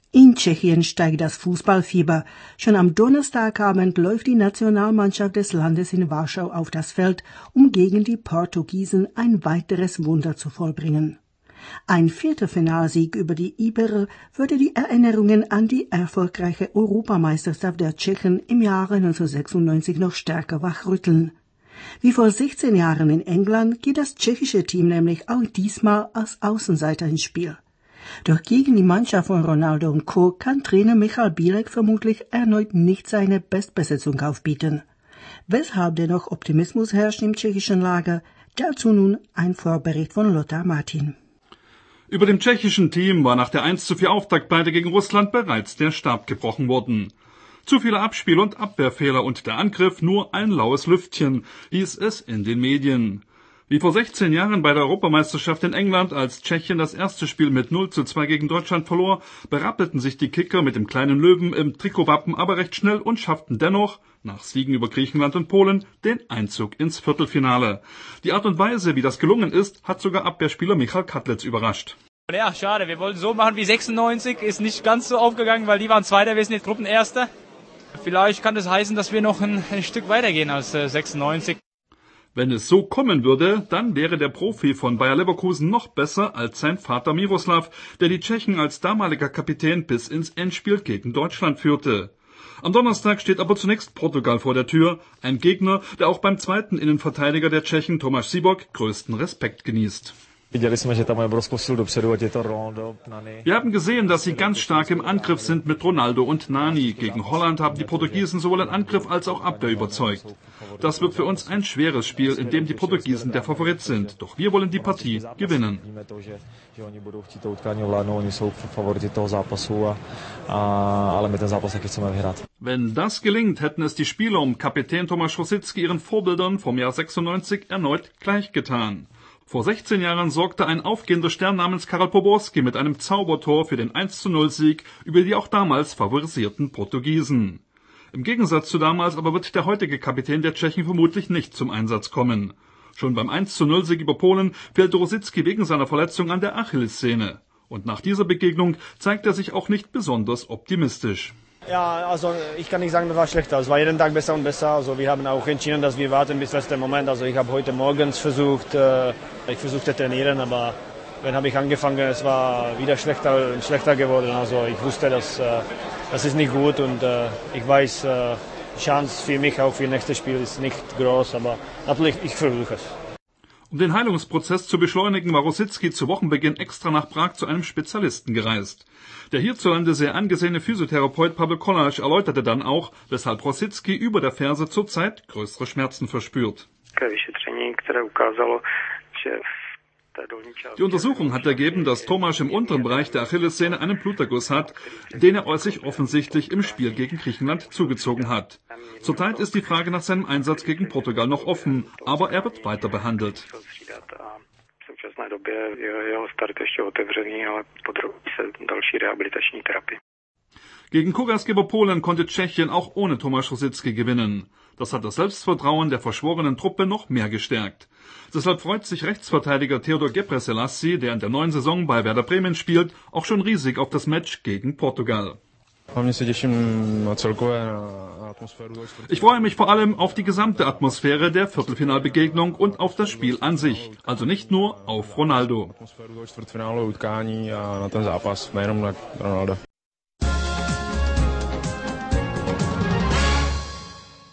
In Tschechien steigt das Fußballfieber. Schon am Donnerstagabend läuft die Nationalmannschaft des Landes in Warschau auf das Feld, um gegen die Portugiesen ein weiteres Wunder zu vollbringen. Ein Viertelfinalsieg über die Iberer würde die Erinnerungen an die erfolgreiche Europameisterschaft der Tschechen im Jahre 1996 noch stärker wachrütteln. Wie vor 16 Jahren in England geht das tschechische Team nämlich auch diesmal als Außenseiter ins Spiel. Doch gegen die Mannschaft von Ronaldo und Co. kann Trainer Michal Bílek vermutlich erneut nicht seine Bestbesetzung aufbieten. Weshalb dennoch Optimismus herrscht im tschechischen Lager, dazu nun ein Vorbericht von Lothar Martin. Über dem tschechischen Team war nach der 1:4 Auftaktpleite gegen Russland bereits der Stab gebrochen worden. Zu viele Abspiel- und Abwehrfehler und der Angriff nur ein laues Lüftchen, hieß es in den Medien. Wie vor 16 Jahren bei der Europameisterschaft in England, als Tschechien das erste Spiel mit 0:2 gegen Deutschland verlor, berappelten sich die Kicker mit dem kleinen Löwen im Trikotwappen aber recht schnell und schafften dennoch, nach Siegen über Griechenland und Polen, den Einzug ins Viertelfinale. Die Art und Weise, wie das gelungen ist, hat sogar Abwehrspieler Michal Kadlec überrascht. Ja, schade. Wir wollten so machen wie 96, ist nicht ganz so aufgegangen, weil die waren Zweiter, wir sind jetzt Gruppenerster. Vielleicht kann das heißen, dass wir noch ein Stück weitergehen als 96. Wenn es so kommen würde, dann wäre der Profi von Bayer Leverkusen noch besser als sein Vater Miroslav, der die Tschechen als damaliger Kapitän bis ins Endspiel gegen Deutschland führte. Am Donnerstag steht aber zunächst Portugal vor der Tür, ein Gegner, der auch beim zweiten Innenverteidiger der Tschechen, Tomáš Sibok, größten Respekt genießt. Wir haben gesehen, dass sie ganz stark im Angriff sind mit Ronaldo und Nani. Gegen Holland haben die Portugiesen sowohl in Angriff als auch Abwehr überzeugt. Das wird für uns ein schweres Spiel, in dem die Portugiesen der Favorit sind. Doch wir wollen die Partie gewinnen. Wenn das gelingt, hätten es die Spieler um Kapitän Tomáš Rosický ihren Vorbildern vom Jahr 96 erneut gleichgetan. Vor 16 Jahren sorgte ein aufgehender Stern namens Karel Poborský mit einem Zaubertor für den 1:0-Sieg über die auch damals favorisierten Portugiesen. Im Gegensatz zu damals aber wird der heutige Kapitän der Tschechen vermutlich nicht zum Einsatz kommen. Schon beim 1:0-Sieg über Polen fehlte Rosický wegen seiner Verletzung an der Achillessehne. Und nach dieser Begegnung zeigt er sich auch nicht besonders optimistisch. Ja, also ich kann nicht sagen, das war schlechter. Es war jeden Tag besser und besser. Also wir haben auch entschieden, dass wir warten bis letzten Moment. Also ich habe heute morgens versuchte trainieren, aber wenn habe ich angefangen, es war wieder schlechter geworden. Also ich wusste, dass das ist nicht gut und ich weiß, die Chance für mich auch für das nächste Spiel ist nicht groß, aber natürlich ich versuche es. Um den Heilungsprozess zu beschleunigen, war Rosický zu Wochenbeginn extra nach Prag zu einem Spezialisten gereist. Der hierzulande sehr angesehene Physiotherapeut Pavel Kolář erläuterte dann auch, weshalb Rosický über der Ferse zurzeit größere Schmerzen verspürt. Die Untersuchung hat ergeben, dass Tomáš im unteren Bereich der Achillessehne einen Bluterguss hat, den er sich offensichtlich im Spiel gegen Griechenland zugezogen hat. Zurzeit ist die Frage nach seinem Einsatz gegen Portugal noch offen, aber er wird weiter behandelt. Gegen Kugasgeber Polen konnte Tschechien auch ohne Tomáš Rosický gewinnen. Das hat das Selbstvertrauen der verschworenen Truppe noch mehr gestärkt. Deshalb freut sich Rechtsverteidiger Theodor Gebrselassie, der in der neuen Saison bei Werder Bremen spielt, auch schon riesig auf das Match gegen Portugal. Ich freue mich vor allem auf die gesamte Atmosphäre der Viertelfinalbegegnung und auf das Spiel an sich, also nicht nur auf Ronaldo.